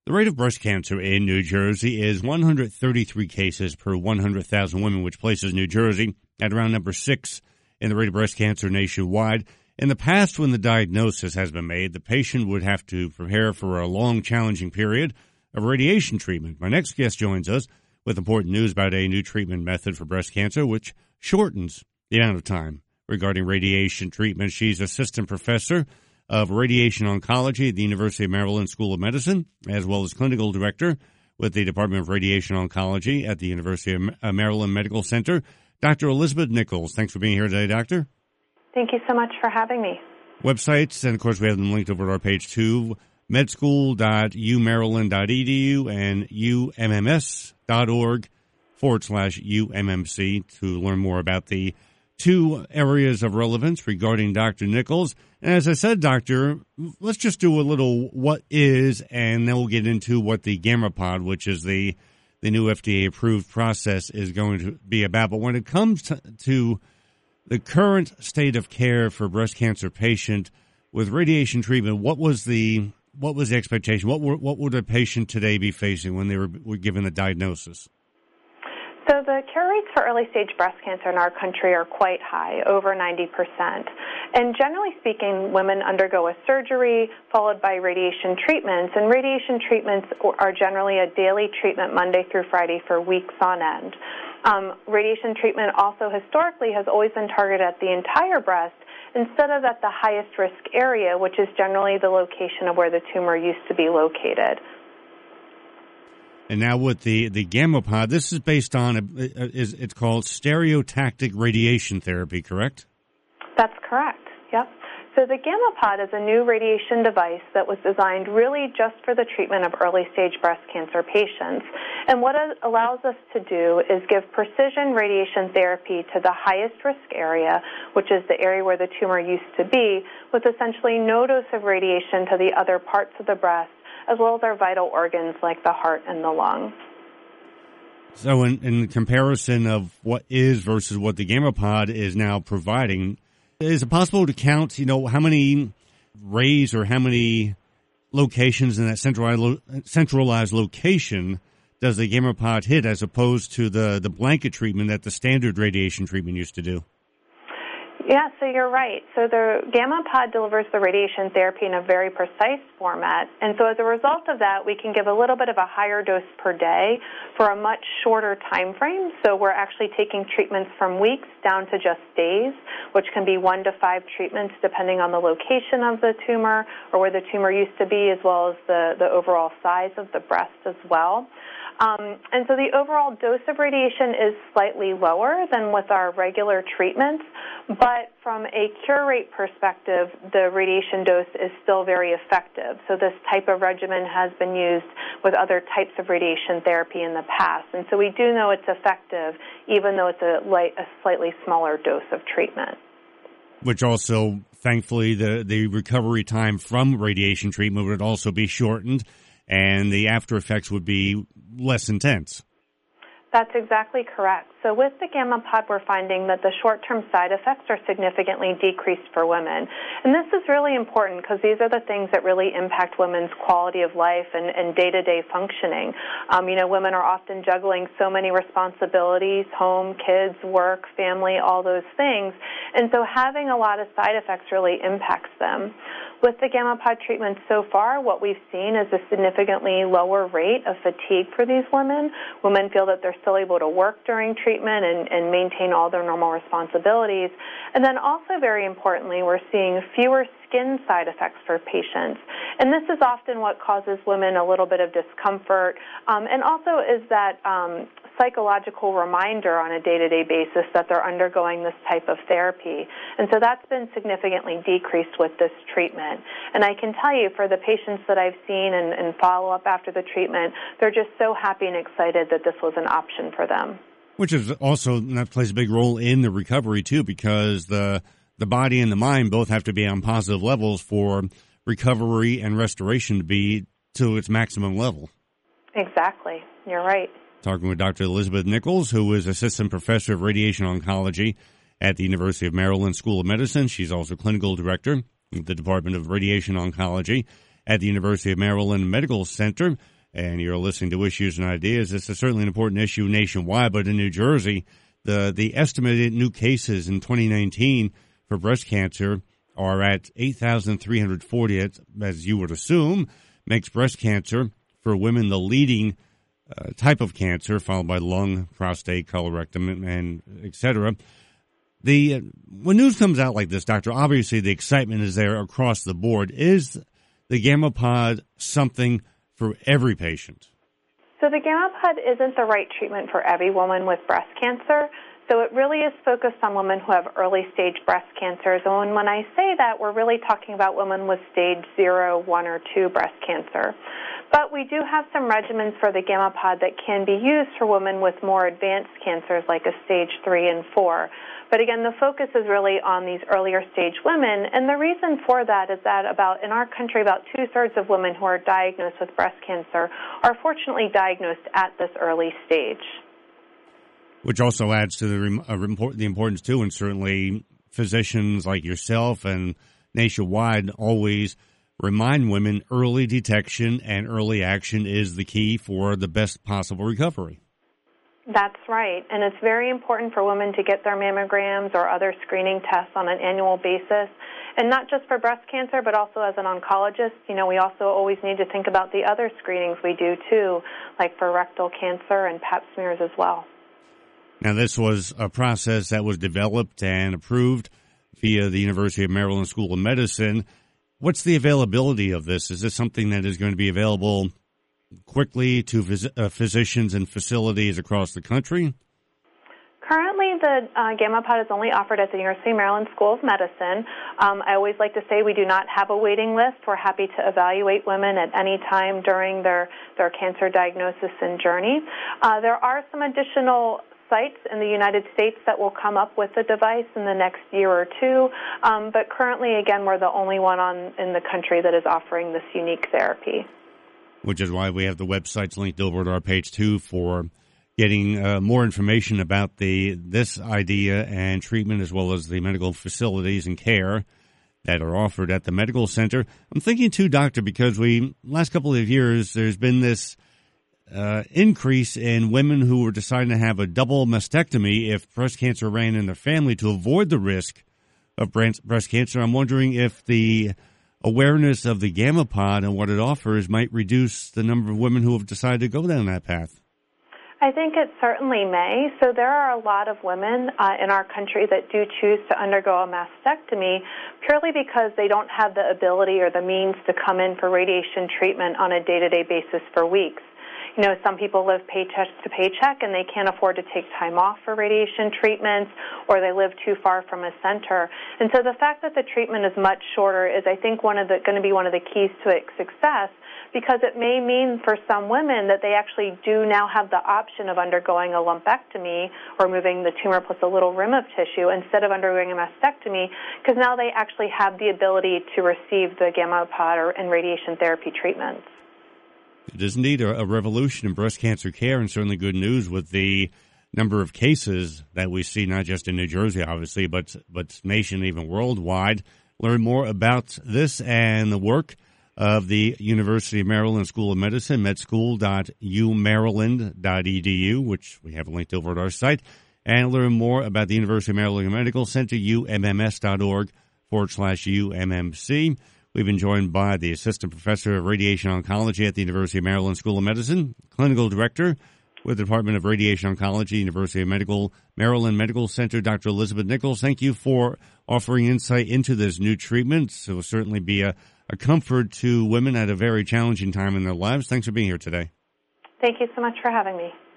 The rate of breast cancer in New Jersey is 133 cases per 100,000 women, which places New Jersey at around number 6 in the rate of breast cancer nationwide. In the past, when the diagnosis has been made, the patient would have to prepare for a long, challenging period of radiation treatment. My next guest joins us with important news about a new treatment method for breast cancer, which shortens the amount of time regarding radiation treatment. She's assistant professor of radiation oncology at the University of Maryland School of Medicine, as well as clinical director with the Department of Radiation Oncology at the University of Maryland Medical Center. Dr. Elizabeth Nichols, thanks for being here today, Doctor. Thank you so much for having me. Websites, and of course we have them linked over to our page too, medschool.umaryland.edu and umms.org/UMMC to learn more about the two areas of relevance regarding Dr. Nichols. And as I said, Doctor, let's just do a little what is, and then we'll get into what the GammaPod, which is the new FDA-approved process, is going to be about. But when it comes to the current state of care for breast cancer patient with radiation treatment, what was the expectation? What would a patient today be facing when they were given the diagnosis? So the cure rates for early-stage breast cancer in our country are quite high, over 90%. And generally speaking, women undergo a surgery followed by radiation treatments, and radiation treatments are generally a daily treatment Monday through Friday for weeks on end. Radiation treatment also historically has always been targeted at the entire breast instead of at the highest risk area, which is generally the location of where the tumor used to be located. And now with the GammaPod, this is based on, it's called stereotactic radiation therapy, correct? That's correct, yep. So the GammaPod is a new radiation device that was designed really just for the treatment of early-stage breast cancer patients. And what it allows us to do is give precision radiation therapy to the highest risk area, which is the area where the tumor used to be, with essentially no dose of radiation to the other parts of the breast, as well as our vital organs like the heart and the lung. So in comparison of what is versus what the GammaPod is now providing, is it possible to count, how many rays or how many locations in that centralized location does the GammaPod hit as opposed to the blanket treatment that the standard radiation treatment used to do? Yeah, so you're right. So the GammaPod delivers the radiation therapy in a very precise format, and so as a result of that, we can give a little bit of a higher dose per day for a much shorter time frame. So we're actually taking treatments from weeks down to just days, which can be 1 to 5 treatments depending on the location of the tumor or where the tumor used to be, as well as the overall size of the breast as well. And so the overall dose of radiation is slightly lower than with our regular treatments, but from a cure rate perspective, the radiation dose is still very effective. So this type of regimen has been used with other types of radiation therapy in the past. And so we do know it's effective, even though it's a slightly smaller dose of treatment. Which also, thankfully, the recovery time from radiation treatment would also be shortened, and the after effects would be less intense. That's exactly correct. So with the GammaPod, we're finding that the short-term side effects are significantly decreased for women. And this is really important because these are the things that really impact women's quality of life and day-to-day functioning. Women are often juggling so many responsibilities, home, kids, work, family, all those things. And so having a lot of side effects really impacts them. With the GammaPod treatment so far, what we've seen is a significantly lower rate of fatigue for these women. Women feel that they're still able to work during treatment and maintain all their normal responsibilities. And then also, very importantly, we're seeing fewer skin side effects for patients. And this is often what causes women a little bit of discomfort. And also is that psychological reminder on a day-to-day basis that they're undergoing this type of therapy. And so that's been significantly decreased with this treatment. And I can tell you, for the patients that I've seen and follow up after the treatment, they're just so happy and excited that this was an option for them. Which is also, that plays a big role in the recovery, too, because the body and the mind both have to be on positive levels for recovery and restoration to be to its maximum level. Exactly. You're right. Talking with Dr. Elizabeth Nichols, who is Assistant Professor of Radiation Oncology at the University of Maryland School of Medicine. She's also Clinical Director of the Department of Radiation Oncology at the University of Maryland Medical Center. And you're listening to Issues and Ideas. This is certainly an important issue nationwide, but in New Jersey, the estimated new cases in 2019 for breast cancer are at 8,340, as you would assume, makes breast cancer for women the leading type of cancer, followed by lung, prostate, colorectal, and et cetera. When news comes out like this, Doctor, obviously the excitement is there across the board. Is the GammaPod something for every patient? So the GammaPod isn't the right treatment for every woman with breast cancer. So it really is focused on women who have early-stage breast cancers. And when I say that, we're really talking about women with stage 0, 1, or 2 breast cancer. But we do have some regimens for the GammaPod that can be used for women with more advanced cancers like a stage 3 and 4. But again, the focus is really on these earlier stage women. And the reason for that is that in our country, about 2/3 of women who are diagnosed with breast cancer are fortunately diagnosed at this early stage. Which also adds to the importance, too, and certainly physicians like yourself and nationwide always remind women early detection and early action is the key for the best possible recovery. That's right. And it's very important for women to get their mammograms or other screening tests on an annual basis. And not just for breast cancer, but also as an oncologist, we also always need to think about the other screenings we do, too, like for rectal cancer and pap smears as well. Now, this was a process that was developed and approved via the University of Maryland School of Medicine. What's the availability of this? Is this something that is going to be available quickly to physicians and facilities across the country? Currently, the GammaPod is only offered at the University of Maryland School of Medicine. I always like to say we do not have a waiting list. We're happy to evaluate women at any time during their cancer diagnosis and journey. There are some additional sites in the United States that will come up with the device in the next year or two. But currently, again, we're the only one in the country that is offering this unique therapy. Which is why we have the websites linked over to our page, too, for getting more information about this idea and treatment, as well as the medical facilities and care that are offered at the medical center. I'm thinking, too, Doctor, because last couple of years, there's been this increase in women who were deciding to have a double mastectomy if breast cancer ran in their family to avoid the risk of breast cancer. I'm wondering if the awareness of the GammaPod and what it offers might reduce the number of women who have decided to go down that path. I think it certainly may. So there are a lot of women in our country that do choose to undergo a mastectomy purely because they don't have the ability or the means to come in for radiation treatment on a day-to-day basis for weeks. Some people live paycheck to paycheck and they can't afford to take time off for radiation treatments, or they live too far from a center. And so the fact that the treatment is much shorter is, I think, going to be one of the keys to its success, because it may mean for some women that they actually do now have the option of undergoing a lumpectomy or moving the tumor plus a little rim of tissue instead of undergoing a mastectomy, because now they actually have the ability to receive the GammaPod and radiation therapy treatments. It is indeed a revolution in breast cancer care, and certainly good news with the number of cases that we see, not just in New Jersey, obviously, but nation, even worldwide. Learn more about this and the work of the University of Maryland School of Medicine, medschool.umaryland.edu, which we have linked over at our site, and learn more about the University of Maryland Medical Center, umms.org/UMMC. We've been joined by the Assistant Professor of Radiation Oncology at the University of Maryland School of Medicine, Clinical Director with the Department of Radiation Oncology, University of Maryland Medical Center, Dr. Elizabeth Nichols. Thank you for offering insight into this new treatment. It will certainly be a comfort to women at a very challenging time in their lives. Thanks for being here today. Thank you so much for having me.